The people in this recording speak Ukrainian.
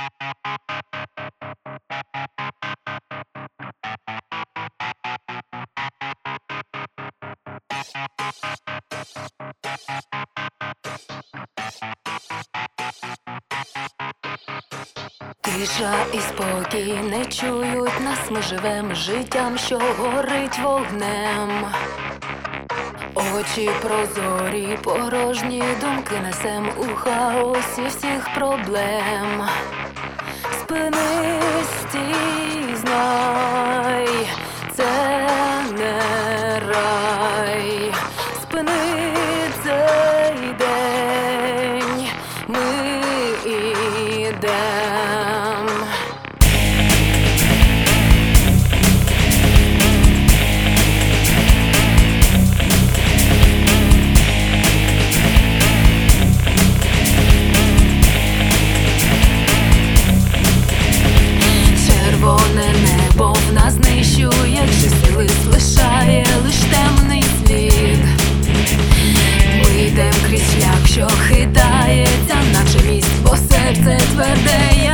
Тиша і спокій не чують нас, ми живем життям, що горить вогнем. Очі прозорі, порожні думки несем у хаосі всіх проблем. Спинись, стій, знай, це не рай. Спини цей день, ми ідем. Червоне небо в нас знищує, чистий лист лишає лиш темний слід. Ми йдем крізь шлях, що хитається, наче міст, бо серце тверде.